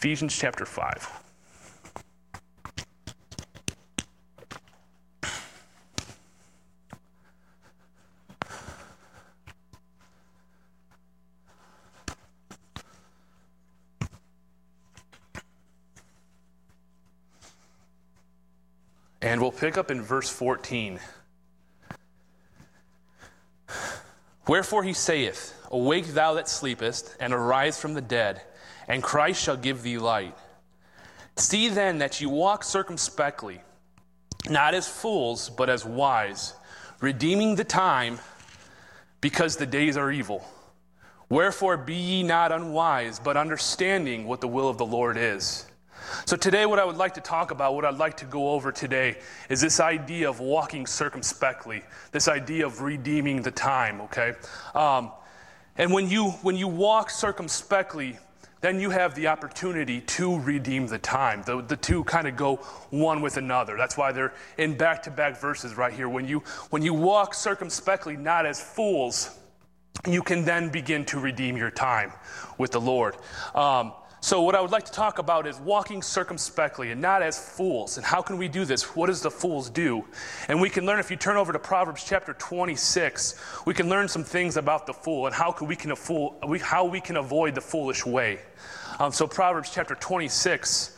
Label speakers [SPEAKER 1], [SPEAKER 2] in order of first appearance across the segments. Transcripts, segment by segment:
[SPEAKER 1] Ephesians chapter 5. And we'll pick up in verse 14. Wherefore he saith, Awake thou that sleepest, and arise from the dead, and Christ shall give thee light. See then that ye walk circumspectly, not as fools, but as wise, redeeming the time, because the days are evil. Wherefore be ye not unwise, but understanding what the will of the Lord is. So today what I would like to talk about, what I'd like to go over today, is this idea of walking circumspectly, this idea of redeeming the time, okay? And when you walk circumspectly, then you have the opportunity to redeem the time. The two kind of go one with another. That's why they're in back-to-back verses right here. When you walk circumspectly, not as fools, you can then begin to redeem your time with the Lord. So what I would like to talk about is walking circumspectly and not as fools. And how can we do this? What does the fools do? And we can learn, if you turn over to Proverbs chapter 26, we can learn some things about the fool and how we can avoid the foolish way. So Proverbs chapter 26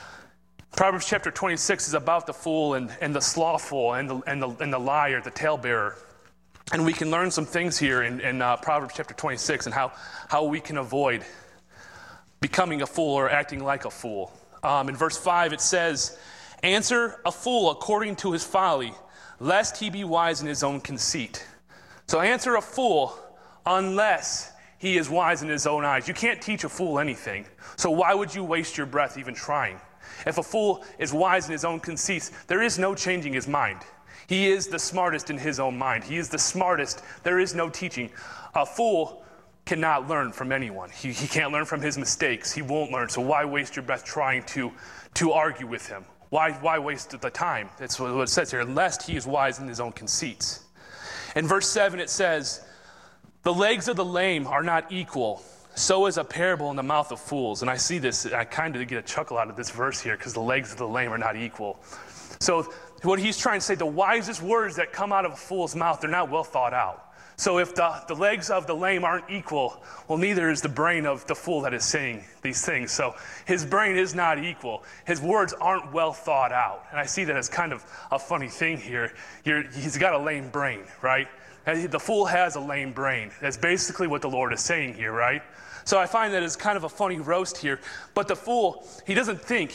[SPEAKER 1] is about the fool and the slothful and the liar, the talebearer. And we can learn some things here in Proverbs chapter 26 and how we can avoid becoming a fool or acting like a fool. In verse 5 it says, Answer a fool according to his folly, lest he be wise in his own conceit. So answer a fool unless he is wise in his own eyes. You can't teach a fool anything. So why would you waste your breath even trying? If a fool is wise in his own conceits, there is no changing his mind. He is the smartest in his own mind. He is the smartest. There is no teaching. A fool cannot learn from anyone. He can't learn from his mistakes. He won't learn. So why waste your breath trying to argue with him? Why waste the time? That's what it says here. Lest he is wise in his own conceits. In verse 7 it says, The legs of the lame are not equal. So is a parable in the mouth of fools. And I see this, I kind of get a chuckle out of this verse here because the legs of the lame are not equal. So what he's trying to say, the wisest words that come out of a fool's mouth, they're not well thought out. So if the legs of the lame aren't equal, well, neither is the brain of the fool that is saying these things. So his brain is not equal. His words aren't well thought out. And I see that as kind of a funny thing here. He's got a lame brain, right? The fool has a lame brain. That's basically what the Lord is saying here, right? So I find that it's kind of a funny roast here. But the fool, he doesn't think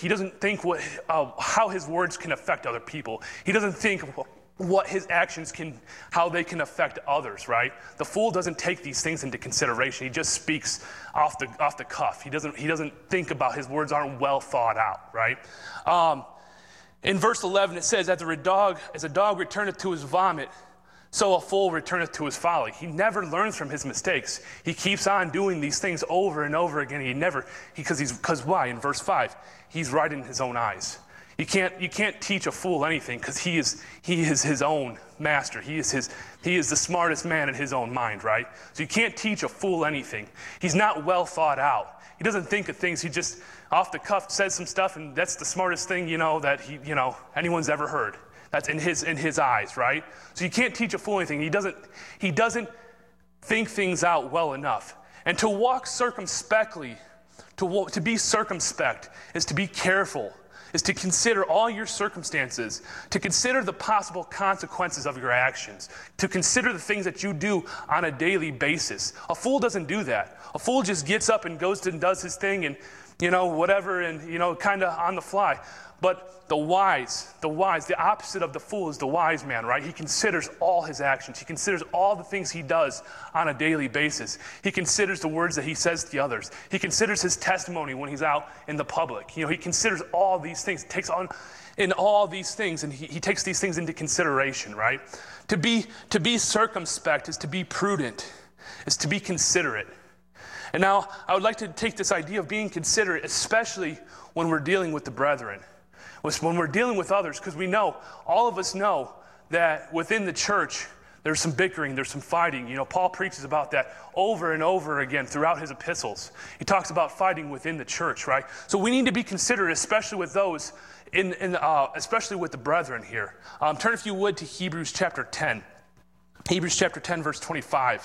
[SPEAKER 1] how his words can affect other people. He doesn't think what his actions how they can affect others, right? The fool doesn't take these things into consideration. He just speaks off the cuff. He doesn't think about, his words aren't well thought out, right? In verse 11 it says, as a dog returneth to his vomit, so a fool returneth to his folly. He never learns from his mistakes. He keeps on doing these things over and over again. Because why? In verse 5, he's right in his own eyes. You can't teach a fool anything because he is his own master. He is the smartest man in his own mind, right? So you can't teach a fool anything. He's not well thought out. He doesn't think of things. He just off the cuff says some stuff, and that's the smartest thing that anyone's ever heard. That's in his eyes, right? So you can't teach a fool anything. He doesn't think things out well enough. And to walk circumspectly, to be circumspect, is to be careful, is to consider all your circumstances, to consider the possible consequences of your actions, to consider the things that you do on a daily basis. A fool doesn't do that. A fool just gets up and goes and does his thing and, whatever, and, kind of on the fly. But the opposite of the fool is the wise man, right? He considers all his actions. He considers all the things he does on a daily basis. He considers the words that he says to others. He considers his testimony when he's out in the public. He considers all these things, takes on in all these things, and he takes these things into consideration, right? To be circumspect is to be prudent, is to be considerate. And now I would like to take this idea of being considerate, especially when we're dealing with the brethren. When we're dealing with others, because all of us know that within the church, There's some bickering, there's some fighting. You know, Paul preaches about that over and over again throughout his epistles. He talks about fighting within the church, right? So we need to be considerate, especially with those, especially with the brethren here. Turn, if you would, to Hebrews chapter 10. Hebrews chapter 10, verse 25.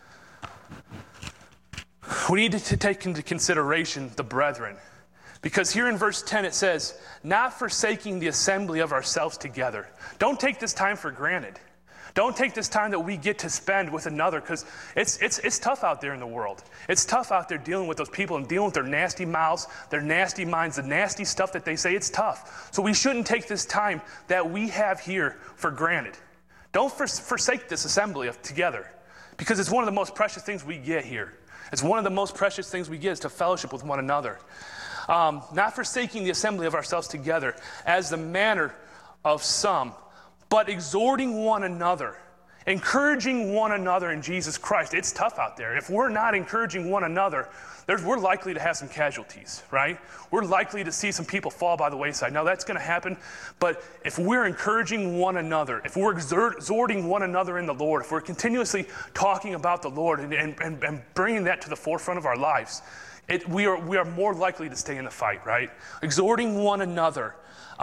[SPEAKER 1] We need to take into consideration the brethren. Because here in verse 10 it says, not forsaking the assembly of ourselves together. Don't take this time for granted. Don't take this time that we get to spend with another, because it's tough out there in the world. It's tough out there dealing with those people and dealing with their nasty mouths, their nasty minds, the nasty stuff that they say. It's tough. So we shouldn't take this time that we have here for granted. Don't forsake this assembly together, because it's one of the most precious things we get here. It's one of the most precious things we get is to fellowship with one another. Not forsaking the assembly of ourselves together as the manner of some, but exhorting one another, encouraging one another in Jesus Christ. It's tough out there. If we're not encouraging one another, we're likely to have some casualties, right? We're likely to see some people fall by the wayside. Now, that's going to happen, but if we're encouraging one another, if we're exhorting one another in the Lord, if we're continuously talking about the Lord and bringing that to the forefront of our lives, we are more likely to stay in the fight, right? Exhorting one another.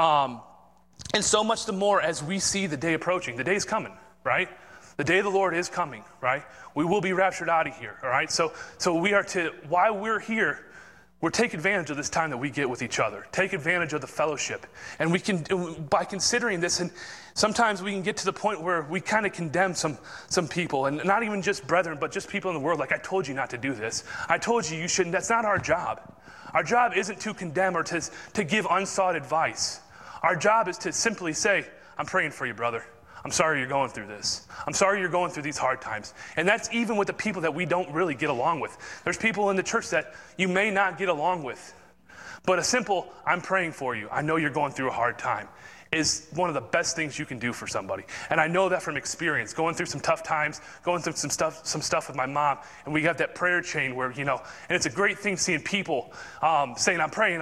[SPEAKER 1] And so much the more as we see the day approaching. The day is coming, right? The day of the Lord is coming, right? We will be raptured out of here, all right? So we are while we're here, we're take advantage of this time that we get with each other. Take advantage of the fellowship. And we can, by considering this, and sometimes we can get to the point where we kind of condemn some people, and not even just brethren, but just people in the world. Like, I told you not to do this. I told you shouldn't. That's not our job. Our job isn't to condemn or to give unsought advice. Our job is to simply say, I'm praying for you, brother. I'm sorry you're going through this. I'm sorry you're going through these hard times. And that's even with the people that we don't really get along with. There's people in the church that you may not get along with. But a simple, I'm praying for you, I know you're going through a hard time, is one of the best things you can do for somebody. And I know that from experience, going through some tough times, going through some stuff with my mom, and we got that prayer chain where, and it's a great thing seeing people saying, I'm praying.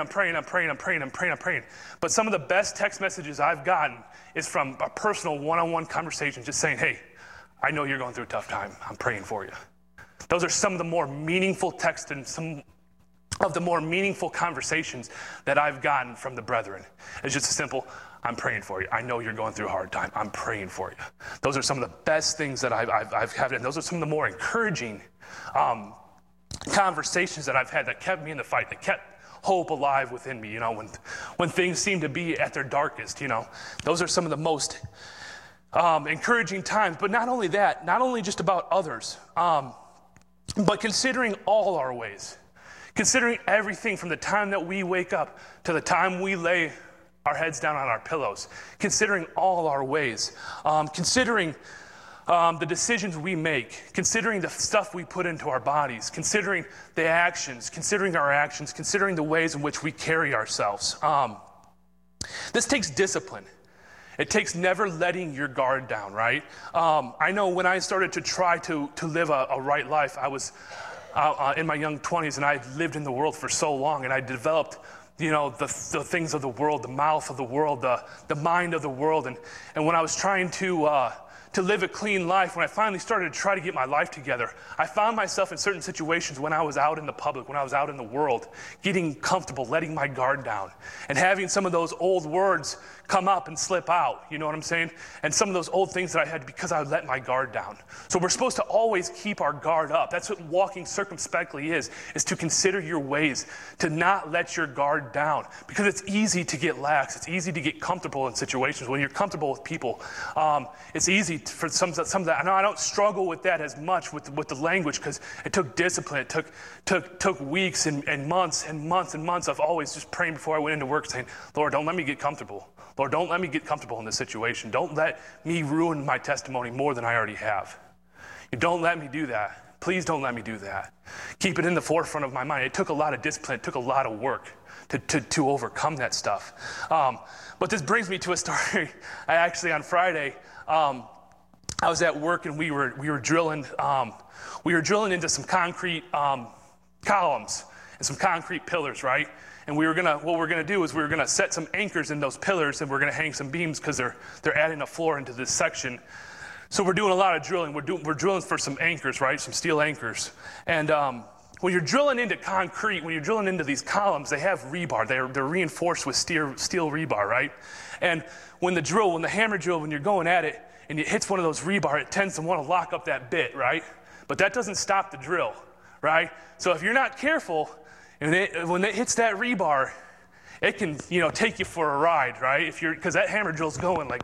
[SPEAKER 1] But some of the best text messages I've gotten is from a personal one-on-one conversation, just saying, hey, I know you're going through a tough time. I'm praying for you. Those are some of the more meaningful texts and some of the more meaningful conversations that I've gotten from the brethren. It's just a simple, I'm praying for you. I know you're going through a hard time. I'm praying for you. Those are some of the best things that I've had, and those are some of the more encouraging conversations that I've had that kept me in the fight, that kept hope alive within me, when things seem to be at their darkest, Those are some of the most encouraging times. But not only that, not only just about others, but considering all our ways. Considering everything from the time that we wake up to the time we lay our heads down on our pillows, considering all our ways, considering the decisions we make, considering the stuff we put into our bodies, considering the actions, considering our actions, considering the ways in which we carry ourselves. This takes discipline. It takes never letting your guard down, right? I know when I started to try to live a right life, I was in my young 20s, and I lived in the world for so long, and I developed, the things of the world, the mouth of the world, the mind of the world, and when I was trying to live a clean life, when I finally started to try to get my life together, I found myself in certain situations when I was out in the public, when I was out in the world, getting comfortable, letting my guard down, and having some of those old words come up and slip out, you know what I'm saying? And some of those old things that I had because I let my guard down. So we're supposed to always keep our guard up. That's what walking circumspectly is to consider your ways, to not let your guard down, because it's easy to get lax. It's easy to get comfortable in situations. When you're comfortable with people, it's easy for some of that. I know I don't struggle with that as much with the language, because it took discipline. It took weeks and months and months and months of always just praying before I went into work, saying, Lord, don't let me get comfortable. Lord, don't let me get comfortable in this situation. Don't let me ruin my testimony more than I already have. Don't let me do that. Please don't let me do that. Keep it in the forefront of my mind. It took a lot of discipline. It took a lot of work to overcome that stuff. But this brings me to a story. I actually, on Friday, I was at work, and we were drilling. We were drilling into some concrete columns and some concrete pillars, right? And what we're gonna do is we were gonna set some anchors in those pillars, and we're gonna hang some beams, because they're adding a floor into this section So we're doing a lot of drilling. We're drilling for some anchors, right? Some steel anchors. And when you're drilling into concrete, when you're drilling into these columns, they have rebar. They're reinforced with steel rebar, right? And when the hammer drill, when you're going at it and it hits one of those rebar, it tends to want to lock up that bit, right? But that doesn't stop the drill, right? So if you're not careful, when it hits that rebar, it can, take you for a ride, right? Because that hammer drill's going like,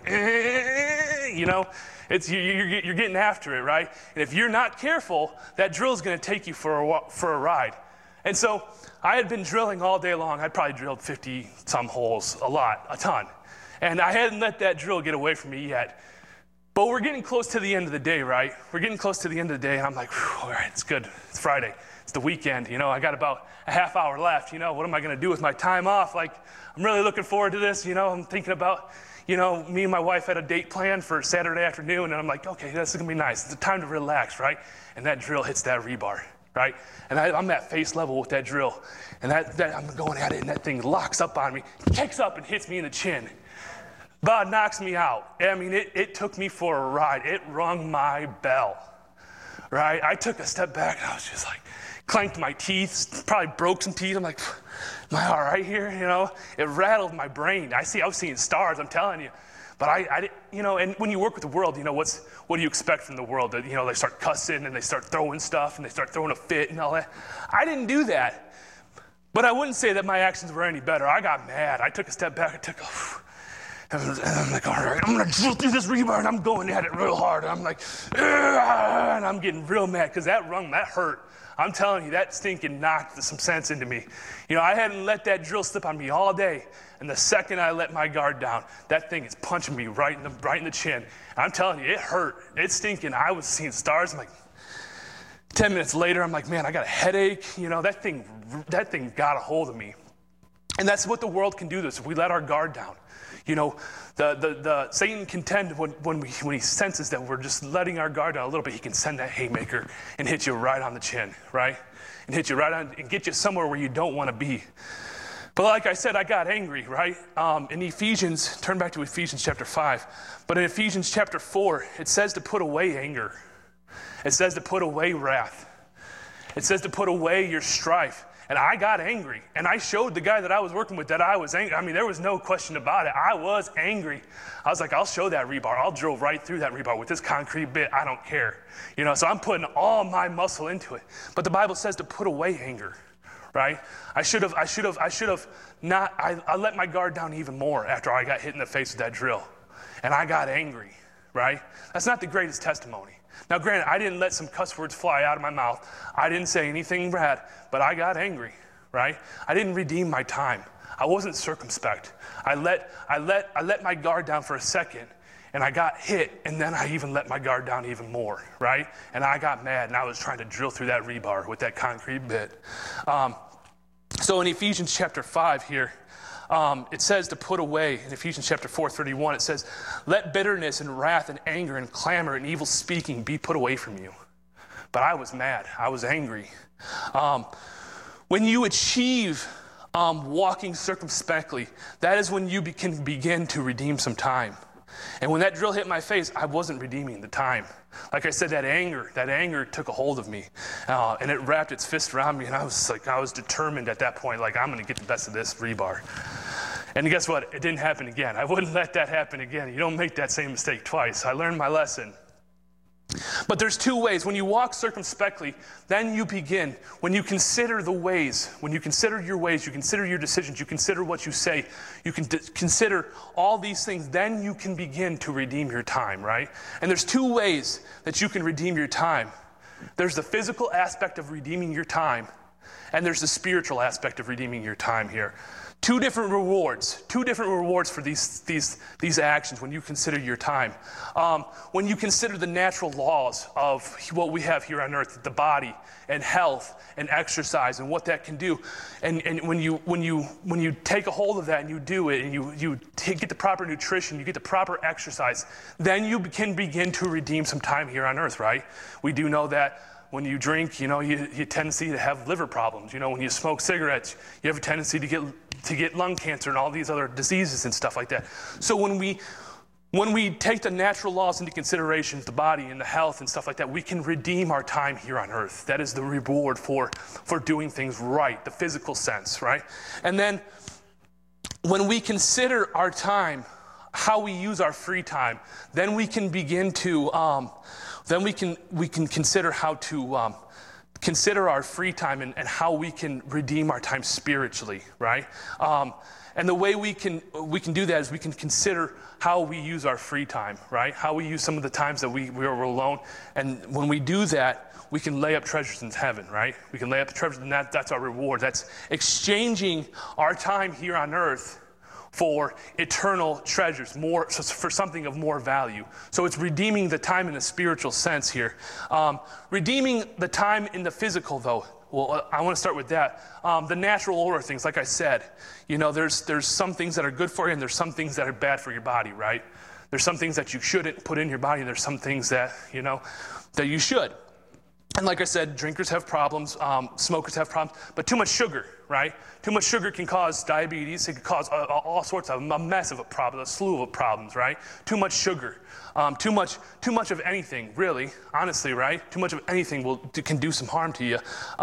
[SPEAKER 1] you're getting after it, right? And if you're not careful, that drill's going to take you for a ride. And so I had been drilling all day long. I'd probably drilled 50 some holes, a ton. And I hadn't let that drill get away from me yet. But we're getting close to the end of the day, right? We're getting close to the end of the day, and I'm like, all right, it's good. It's Friday. It's the weekend. I got about a half hour left. What am I going to do with my time off? Like, I'm really looking forward to this. I'm thinking about, me and my wife had a date planned for Saturday afternoon, and I'm like, okay, this is going to be nice. It's a time to relax, right? And that drill hits that rebar, right? And I'm at face level with that drill. And that I'm going at it, and that thing locks up on me, kicks up and hits me in the chin. About knocks me out. I mean, it took me for a ride. It rung my bell, right? I took a step back, and I was just like, clanked my teeth, probably broke some teeth. I'm like, am I all right here? It rattled my brain. I was seeing stars, I'm telling you. But I and when you work with the world, what do you expect from the world? That, they start cussing and they start throwing stuff and they start throwing a fit and all that. I didn't do that. But I wouldn't say that my actions were any better. I got mad. I took a step back. And I'm like, all right, I'm going to drill through this rebar, and I'm going at it real hard. And I'm like, and I'm getting real mad because that hurt. I'm telling you, that stinking knocked some sense into me. I hadn't let that drill slip on me all day. And the second I let my guard down, that thing is punching me right in the chin. And I'm telling you, it hurt. It's stinking. I was seeing stars. I'm like, 10 minutes later, I'm like, man, I got a headache. That thing got a hold of me. And that's what the world can do this if we let our guard down. The Satan can tend when he senses that we're just letting our guard down a little bit, he can send that haymaker and hit you right on the chin, right? And hit you right on and get you somewhere where you don't want to be. But like I said, I got angry, right? In Ephesians, turn back to Ephesians chapter 5. But in Ephesians chapter 4, it says to put away anger. It says to put away wrath. It says to put away your strife. And I got angry, and I showed the guy that I was working with that I was angry. I mean, there was no question about it. I was angry. I was like, I'll show that rebar. I'll drill right through that rebar with this concrete bit. I don't care. So I'm putting all my muscle into it. But the Bible says to put away anger, right? I let my guard down even more after I got hit in the face with that drill. And I got angry, right? That's not the greatest testimony. Now, granted, I didn't let some cuss words fly out of my mouth. I didn't say anything bad, but I got angry, right? I didn't redeem my time. I wasn't circumspect. I let my guard down for a second, and I got hit, and then I even let my guard down even more, right? And I got mad, and I was trying to drill through that rebar with that concrete bit. So in Ephesians chapter 5 here, it says to put away, in Ephesians chapter 4:31, it says, let bitterness and wrath and anger and clamor and evil speaking be put away from you. But I was mad. I was angry. When you achieve walking circumspectly, that is when you can begin to redeem some time. And when that drill hit my face, I wasn't redeeming the time. Like I said, that anger took a hold of me, and it wrapped its fist around me, and I was determined at that point, like, I'm going to get the best of this rebar. And guess what? It didn't happen again. I wouldn't let that happen again. You don't make that same mistake twice. I learned my lesson. But there's two ways. When you walk circumspectly, then you begin. When you consider the ways, when you consider your ways, you consider your decisions, you consider what you say, you can consider all these things, then you can begin to redeem your time, right? And there's two ways that you can redeem your time. There's the physical aspect of redeeming your time, and there's the spiritual aspect of redeeming your time here. Two different rewards for these actions when you consider your time. When you consider the natural laws of what we have here on earth, the body and health and exercise and what that can do, and when you take a hold of that and you do it and you get the proper nutrition, you get the proper exercise, then you can begin to redeem some time here on earth, right? We do know that when you drink, you tendency to have liver problems. When you smoke cigarettes, you have a tendency to get lung cancer and all these other diseases and stuff like that. So when When we take the natural laws into consideration, the body and the health and stuff like that, we can redeem our time here on earth. That is the reward for doing things right, the physical sense, right? And then when we consider our time, how we use our free time, then we can begin to, then we can consider how to consider our free time and how we can redeem our time spiritually, right? And the way we can do that is we can consider how we use our free time, right? How we use some of the times that we are alone. And when we do that, we can lay up treasures in heaven, right? We can lay up the treasures, and that's our reward. That's exchanging our time here on earth for eternal treasures, for something of more value. So it's redeeming the time in a spiritual sense here. Redeeming the time in the physical, though. Well, I want to start with that. The natural order things, like I said, there's some things that are good for you and there's some things that are bad for your body, right? There's some things that you shouldn't put in your body and there's some things that, that you should. And like I said, drinkers have problems, smokers have problems, but too much sugar, right? Too much sugar can cause diabetes. It can cause all sorts of a mess of a problem, a slew of problems, right? Too much sugar, too much of anything, really, honestly, right? Too much of anything can do some harm to you.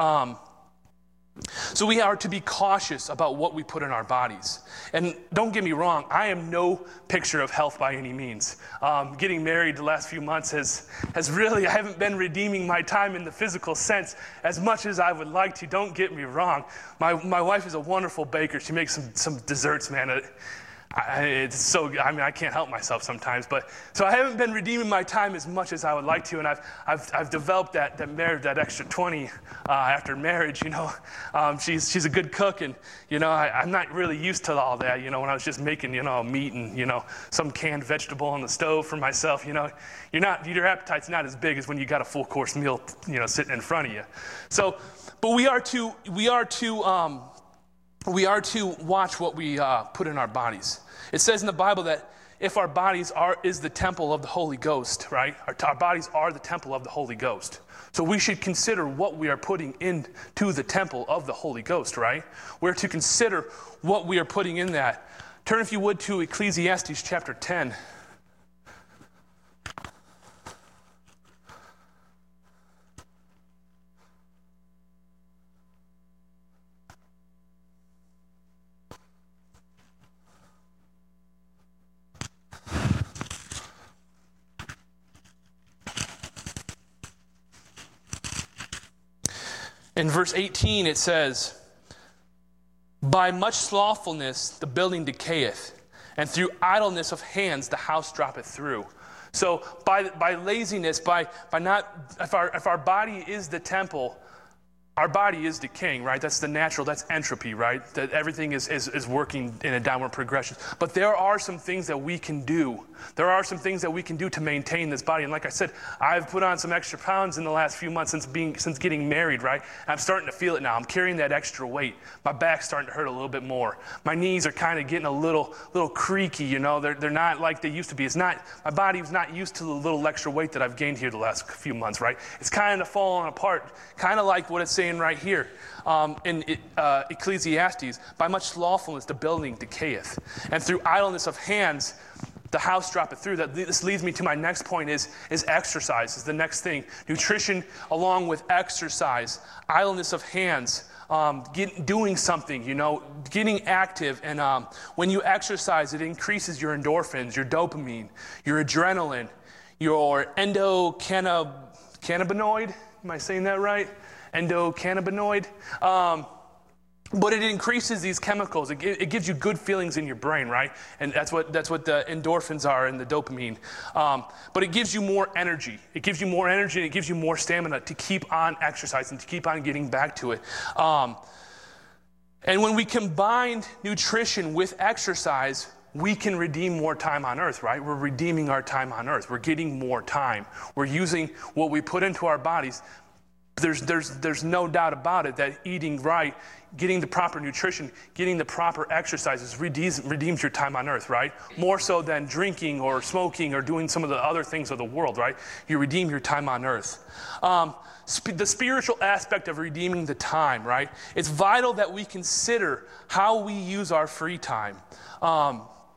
[SPEAKER 1] So we are to be cautious about what we put in our bodies. And don't get me wrong, I am no picture of health by any means. Getting married the last few months has really, I haven't been redeeming my time in the physical sense as much as I would like to. Don't get me wrong. My wife is a wonderful baker. She makes some desserts, man. It's so good. I mean, I can't help myself sometimes, but so I haven't been redeeming my time as much as I would like to, and I've developed that extra 20 after marriage. She's a good cook, and I'm not really used to all that. When I was just making meat and some canned vegetable on the stove for myself, your appetite's not as big as when you got a full course meal sitting in front of you. So, but we are to watch what we put in our bodies. It says in the Bible that if our bodies is the temple of the Holy Ghost, right? Our bodies are the temple of the Holy Ghost. So we should consider what we are putting into the temple of the Holy Ghost, right? We're to consider what we are putting in that. Turn, if you would, to Ecclesiastes chapter 10. In verse 18 it says, "By much slothfulness the building decayeth, and through idleness of hands the house droppeth through." So by laziness, by not, if our body is the temple, our body is decaying, right? That's the natural, that's entropy, right? That everything is working in a downward progression. But there are some things that we can do. There are some things that we can do to maintain this body. And like I said, I've put on some extra pounds in the last few months since getting married, right? And I'm starting to feel it now. I'm carrying that extra weight. My back's starting to hurt a little bit more. My knees are kind of getting a little creaky, They're not like they used to be. My body was not used to the little extra weight that I've gained here the last few months, right? It's kind of falling apart, kind of like what it's saying right here in Ecclesiastes. By much slothfulness the building decayeth, and through idleness of hands the house droppeth through. This leads me to my next point is exercise, is the next thing. Nutrition along with exercise. Idleness of hands, doing something, getting active. And when you exercise, it increases your endorphins, your dopamine, your adrenaline, your endocannabinoid. Am I saying that right? Endocannabinoid. But it increases these chemicals. It gives you good feelings in your brain, right? And that's what the endorphins are and the dopamine. But it gives you more energy. It gives you more energy and it gives you more stamina to keep on exercising, to keep on getting back to it. And when we combine nutrition with exercise, we can redeem more time on earth, right? We're redeeming our time on earth. We're getting more time. We're using what we put into our bodies. There's no doubt about it that eating right, getting the proper nutrition, getting the proper exercises redeems your time on earth, right? More so than drinking or smoking or doing some of the other things of the world, right? You redeem your time on earth. The spiritual aspect of redeeming the time, right? It's vital that we consider how we use our free time.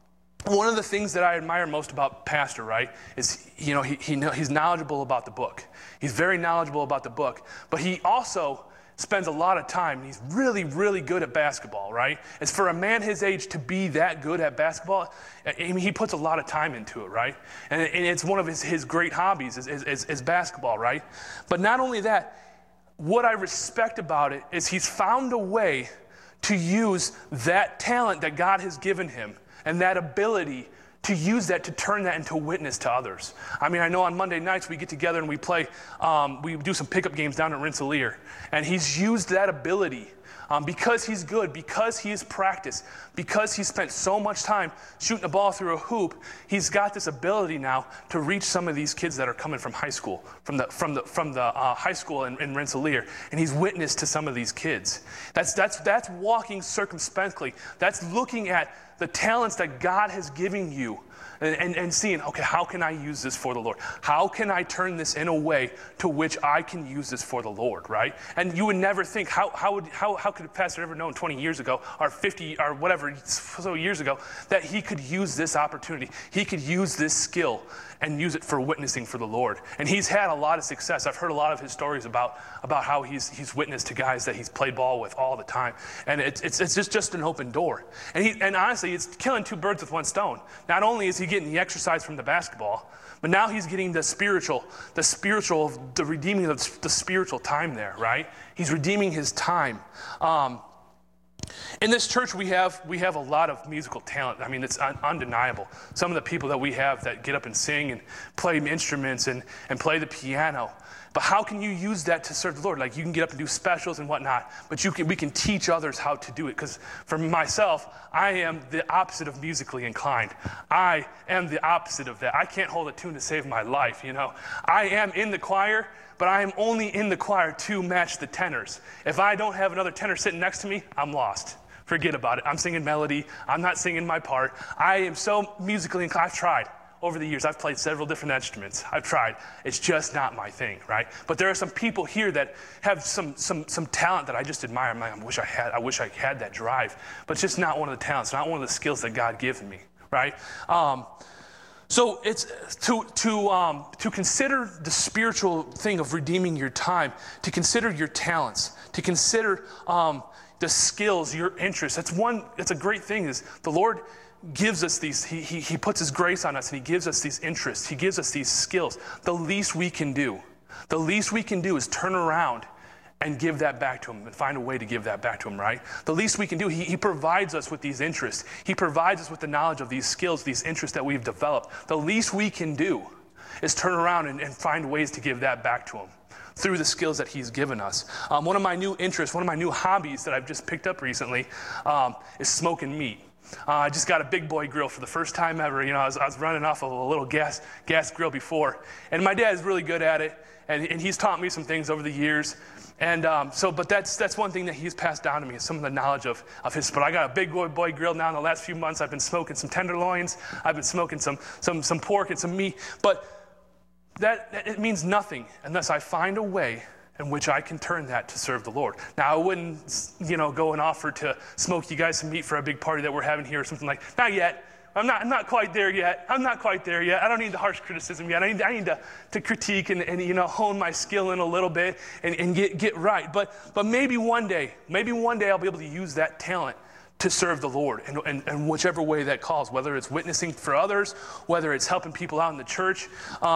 [SPEAKER 1] one of the things that I admire most about Pastor, right, is, he's knowledgeable about the book. He's very knowledgeable about the book, but he also spends a lot of time. He's really, really good at basketball, right? As for a man his age to be that good at basketball, he puts a lot of time into it, right? And it's one of his great hobbies is basketball, right? But not only that, what I respect about it is he's found a way to use that talent that God has given him and that ability to use that to turn that into a witness to others. I mean, I know on Monday nights we get together and we play, we do some pickup games down at Rensselaer. And he's used that ability because he's good, because he has practiced, because he spent so much time shooting the ball through a hoop. He's got this ability now to reach some of these kids that are coming from high school, from the high school in Rensselaer, and he's witnessed to some of these kids. That's walking circumspectly. That's looking at the talents that God has given you and seeing, okay, how can I use this for the Lord? How can I turn this in a way to which I can use this for the Lord, right? And you would never think, how could a pastor ever known 20 years ago or 50 or whatever so years ago that he could use this opportunity? He could use this skill and use it for witnessing for the Lord. And he's had a lot of success. I've heard a lot of his stories about how he's witnessed to guys that he's played ball with all the time. And it's just an open door. And honestly, it's killing two birds with one stone. Not only is he getting the exercise from the basketball, but now he's getting the redeeming of the spiritual time there, right? He's redeeming his time. In this church, we have a lot of musical talent. I mean, it's undeniable. Some of the people that we have that get up and sing and play instruments and play the piano. But how can you use that to serve the Lord? Like, you can get up and do specials and whatnot, but we can teach others how to do it. Because for myself, I am the opposite of musically inclined. I am the opposite of that. I can't hold a tune to save my life, I am in the choir, but I am only in the choir to match the tenors. If I don't have another tenor sitting next to me, I'm lost. Forget about it. I'm singing melody. I'm not singing my part. I am so musically inclined. I've tried. Over the years, I've played several different instruments. I've tried. It's just not my thing, right? But there are some people here that have some talent that I just admire. I'm like, I wish I had that drive. But it's just not one of the talents, not one of the skills that God given me, right? So it's to consider the spiritual thing of redeeming your time, to consider your talents, to consider the skills, your interests. That's a great thing. Is the Lord gives us these, he puts his grace on us and he gives us these interests. He gives us these skills. The least we can do is turn around and give that back to him and find a way to give that back to him, right? The least we can do, he provides us with these interests. He provides us with the knowledge of these skills, these interests that we've developed. The least we can do is turn around and find ways to give that back to him through the skills that he's given us. One of my new interests, one of my new hobbies that I've just picked up recently is smoking meat. I just got a big boy grill for the first time ever. I was running off of a little gas grill before. And my dad is really good at it. And he's taught me some things over the years. And but that's one thing that he's passed down to me, is some of the knowledge of his. But I got a big boy grill now. In the last few months, I've been smoking some tenderloins. I've been smoking some pork and some meat. But it means nothing unless I find a way in which I can turn that to serve the Lord. Now, I wouldn't, go and offer to smoke you guys some meat for a big party that we're having here or something like that. Not yet. I'm not quite there yet. I don't need the harsh criticism yet. I need to critique and hone my skill in a little bit and get right. But maybe one day I'll be able to use that talent to serve the Lord in whichever way that calls, whether it's witnessing for others, whether it's helping people out in the church.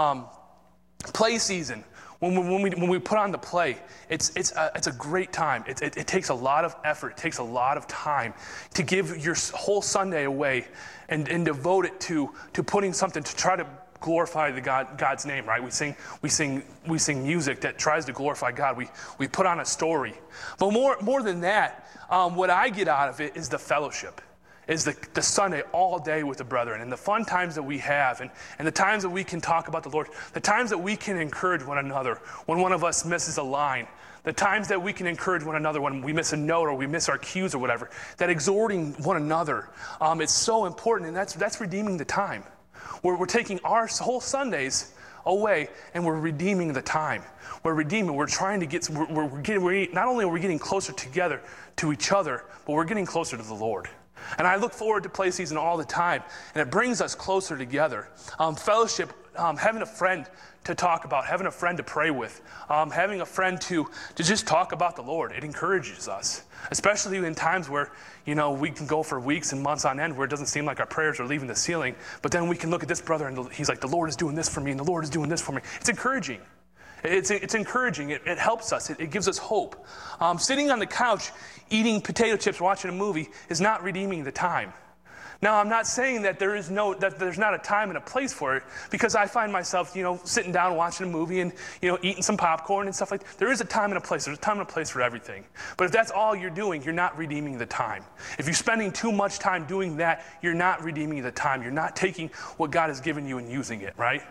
[SPEAKER 1] Play season. When we put on the play, it's a great time. It takes a lot of effort. It takes a lot of time to give your whole Sunday away and devote it to putting something to try to glorify God's name. Right? We sing music that tries to glorify God. We put on a story. But more than that, what I get out of it is the fellowship. Is the Sunday all day with the brethren and the fun times that we have and the times that we can talk about the Lord, the times that we can encourage one another when one of us misses a line, the times that we can encourage one another when we miss a note or we miss our cues or whatever, that exhorting one another, it's so important, and that's redeeming the time. We're taking our whole Sundays away and we're redeeming the time. We're trying to get, not only are we getting closer together to each other, but we're getting closer to the Lord. And I look forward to play season all the time, and it brings us closer together. Fellowship, having a friend to talk about, having a friend to pray with, having a friend to just talk about the Lord, it encourages us. Especially in times where, we can go for weeks and months on end where it doesn't seem like our prayers are leaving the ceiling, but then we can look at this brother and he's like, the Lord is doing this for me, and the Lord is doing this for me. It's encouraging. It's encouraging. It helps us. It gives us hope. Sitting on the couch, eating potato chips, watching a movie is not redeeming the time. Now, I'm not saying that there's not a time and a place for it, because I find myself, sitting down watching a movie and, eating some popcorn and stuff like that. There is a time and a place. There's a time and a place for everything. But if that's all you're doing, you're not redeeming the time. If you're spending too much time doing that, you're not redeeming the time. You're not taking what God has given you and using it, right?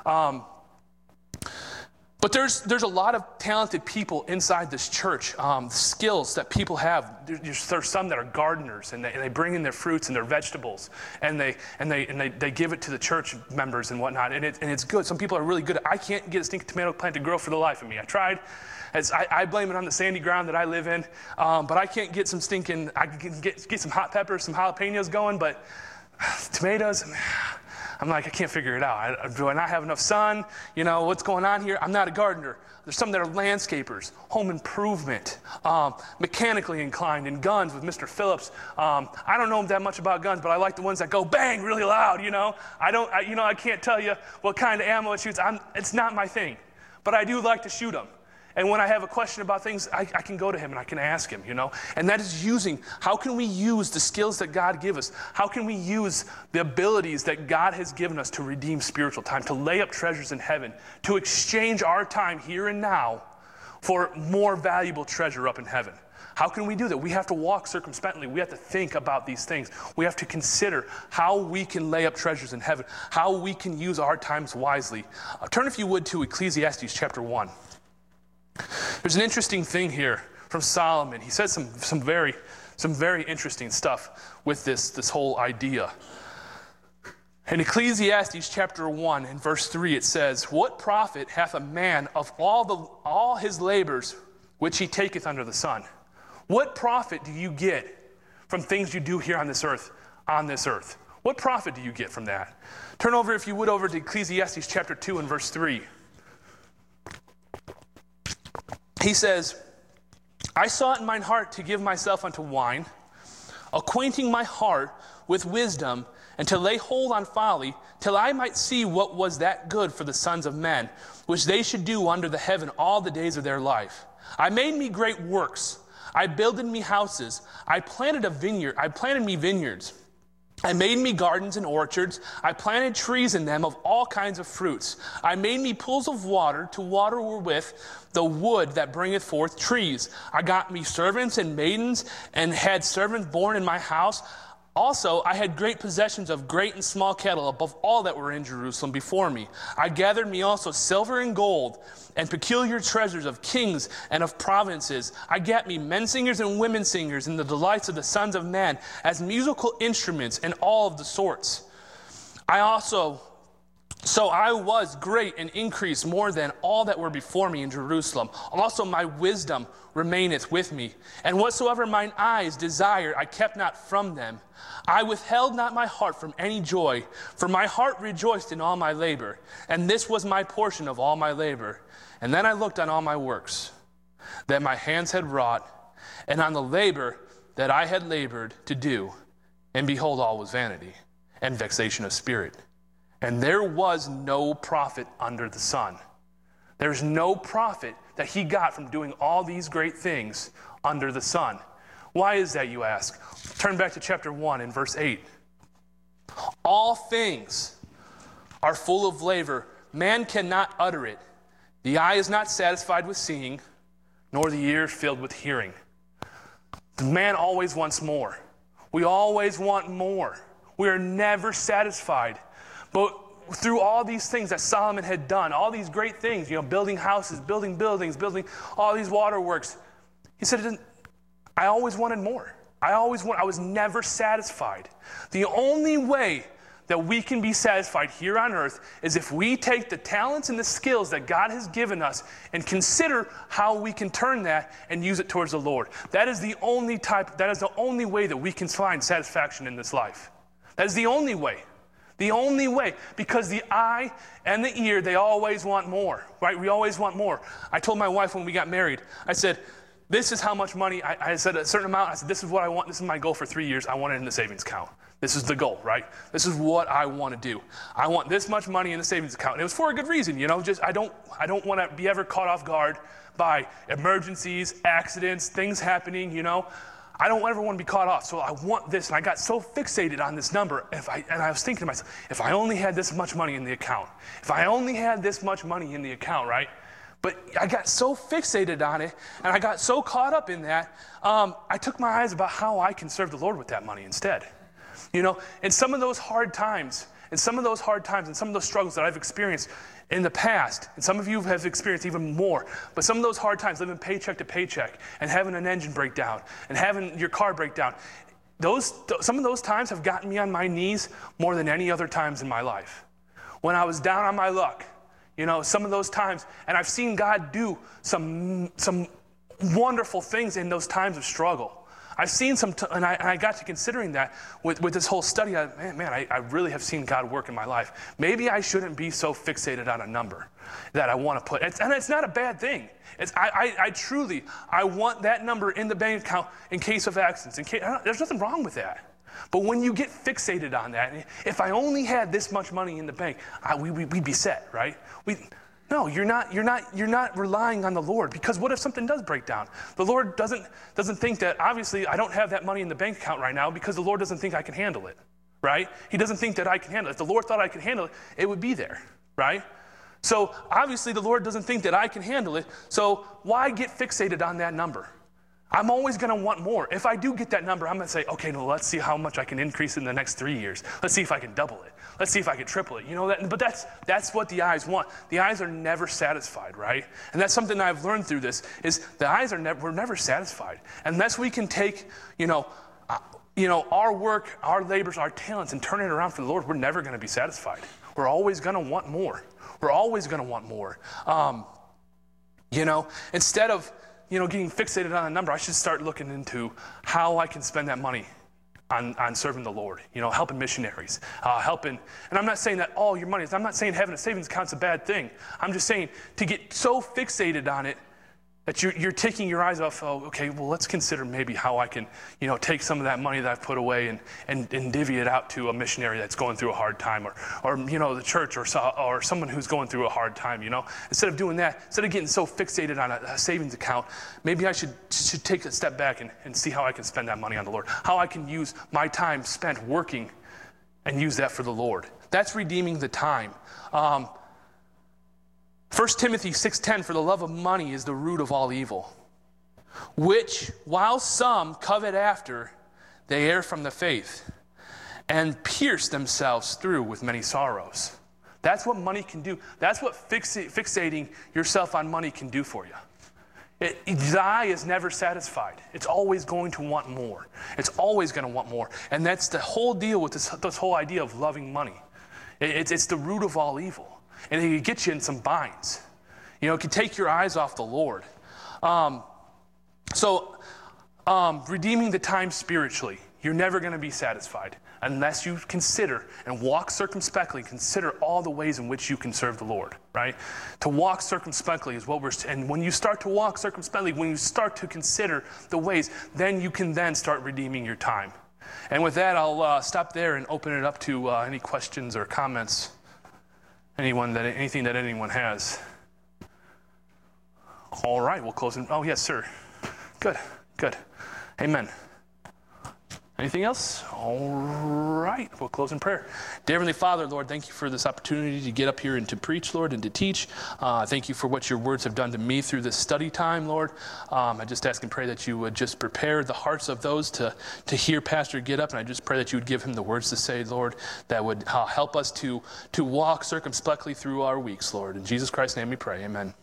[SPEAKER 1] But there's a lot of talented people inside this church, skills that people have. There's some that are gardeners, and they bring in their fruits and their vegetables, and they give it to the church members and whatnot, and it's good. Some people are really good. I can't get a stinking tomato plant to grow for the life of me. I tried. I blame it on the sandy ground that I live in, but I can't get some stinking. I can get some hot peppers, some jalapenos going, but tomatoes. I'm like, I can't figure it out. Do I not have enough sun? What's going on here? I'm not a gardener. There's some that are landscapers, home improvement, mechanically inclined, and guns with Mr. Phillips. I don't know that much about guns, but I like the ones that go bang really loud, I can't tell you what kind of ammo it shoots. It's not my thing, but I do like to shoot them. And when I have a question about things, I can go to him and I can ask him, And that is how can we use the skills that God gives us? How can we use the abilities that God has given us to redeem spiritual time, to lay up treasures in heaven, to exchange our time here and now for more valuable treasure up in heaven? How can we do that? We have to walk circumspectly. We have to think about these things. We have to consider how we can lay up treasures in heaven, how we can use our times wisely. Turn, if you would, to Ecclesiastes chapter 1. There's an interesting thing here from Solomon. He says some very interesting stuff with this whole idea. In Ecclesiastes chapter 1 and verse 3 it says, "What profit hath a man of all his labors which he taketh under the sun?" What profit do you get from things you do here on this earth? What profit do you get from that? Turn over, if you would, over to Ecclesiastes chapter 2 and verse 3. He says, "I sought in mine heart to give myself unto wine, acquainting my heart with wisdom, and to lay hold on folly, till I might see what was that good for the sons of men, which they should do under the heaven all the days of their life. I made me great works. I builded me houses. I planted me vineyards. I made me gardens and orchards. I planted trees in them of all kinds of fruits. I made me pools of water to water wherewith the wood that bringeth forth trees. I got me servants and maidens, and had servants born in my house. Also, I had great possessions of great and small cattle above all that were in Jerusalem before me. I gathered me also silver and gold, and peculiar treasures of kings and of provinces. I gat me men singers and women singers, and the delights of the sons of men, as musical instruments, and all of the sorts. So I was great and increased more than all that were before me in Jerusalem. Also my wisdom remaineth with me. And whatsoever mine eyes desired, I kept not from them. I withheld not my heart from any joy, for my heart rejoiced in all my labor. And this was my portion of all my labor. And then I looked on all my works that my hands had wrought, and on the labor that I had labored to do. And behold, all was vanity and vexation of spirit. And there was no profit under the sun. There's no profit that he got from doing all these great things under the sun. Why is that, you ask? Turn back to chapter 1 and verse 8. All things are full of labor. Man cannot utter it. The eye is not satisfied with seeing, nor the ear filled with hearing. The man always wants more. We always want more. We are never satisfied. But through all these things that Solomon had done, all these great things, building houses, building buildings, building all these waterworks, he said, I always wanted more. I was never satisfied. The only way that we can be satisfied here on earth is if we take the talents and the skills that God has given us and consider how we can turn that and use it towards the Lord. That is the only way that we can find satisfaction in this life. That is the only way. The only way, because the eye and the ear, they always want more, right? We always want more. I told my wife when we got married, I said, this is how much money, I said a certain amount, I said, this is what I want, this is my goal for 3 years, I want it in the savings account. This is the goal, right? This is what I want to do. I want this much money in the savings account. And it was for a good reason, just I don't want to be ever caught off guard by emergencies, accidents, things happening, I don't ever want to be caught off, so I want this. And I got so fixated on this number, and I was thinking to myself, if I only had this much money in the account, right? But I got so fixated on it, and I got so caught up in that, I took my eyes about how I can serve the Lord with that money instead. In some of those hard times, and some of those struggles that I've experienced in the past, and some of you have experienced even more, but some of those hard times, living paycheck to paycheck, and having an engine break down, and having your car break down, some of those times have gotten me on my knees more than any other times in my life. When I was down on my luck, some of those times, and I've seen God do some wonderful things in those times of struggle. I've seen and I got to considering that with this whole study. I really have seen God work in my life. Maybe I shouldn't be so fixated on a number that I want to put. And it's not a bad thing. I want that number in the bank account in case of accidents. There's nothing wrong with that. But when you get fixated on that, if I only had this much money in the bank, we'd be set, right? No, you're not relying on the Lord, because what if something does break down? The Lord doesn't think that, obviously, I don't have that money in the bank account right now because the Lord doesn't think I can handle it, right? He doesn't think that I can handle it. If the Lord thought I could handle it, it would be there, right? So obviously the Lord doesn't think that I can handle it, so why get fixated on that number? I'm always going to want more. If I do get that number, I'm going to say, okay, no, let's see how much I can increase in the next 3 years. Let's see if I can double it. Let's see if I can triple it. But that's what the eyes want. The eyes are never satisfied, right? And that's something that I've learned through this, is the eyes we're never satisfied. Unless we can take, our work, our labors, our talents, and turn it around for the Lord, we're never going to be satisfied. We're always going to want more. We're always going to want more. Instead of getting fixated on a number, I should start looking into how I can spend that money on serving the Lord, helping missionaries, helping. And I'm not saying that all your money I'm not saying having a savings account's a bad thing. I'm just saying to get so fixated on it that you're taking your eyes off, okay, well, let's consider maybe how I can, take some of that money that I've put away and divvy it out to a missionary that's going through a hard time, or the church, or someone who's going through a hard time, Instead of doing that, instead of getting so fixated on a savings account, maybe I should take a step back and see how I can spend that money on the Lord, how I can use my time spent working and use that for the Lord. That's redeeming the time. 1 Timothy 6:10, for the love of money is the root of all evil, which, while some covet after, they err from the faith and pierce themselves through with many sorrows. That's what money can do. That's what fixating yourself on money can do for you. The eye is never satisfied. It's always going to want more. It's always going to want more. And that's the whole deal with this whole idea of loving money. It's the root of all evil. And it can get you in some binds. It can take your eyes off the Lord. Redeeming the time spiritually. You're never going to be satisfied unless you consider and walk circumspectly. Consider all the ways in which you can serve the Lord, right? To walk circumspectly is what and when you start to walk circumspectly, when you start to consider the ways, then you can then start redeeming your time. And with that, I'll stop there and open it up to any questions or comments. Anything that anyone has. All right, we'll close in. Oh, yes, sir. Good. Amen. Anything else? All right, we'll close in prayer. Dear Heavenly Father, Lord, thank you for this opportunity to get up here and to preach, Lord, and to teach. Thank you for what your words have done to me through this study time, Lord. I just ask and pray that you would just prepare the hearts of those to hear Pastor get up, and I just pray that you would give him the words to say, Lord, that would help us to walk circumspectly through our weeks, Lord. In Jesus Christ's name we pray, amen.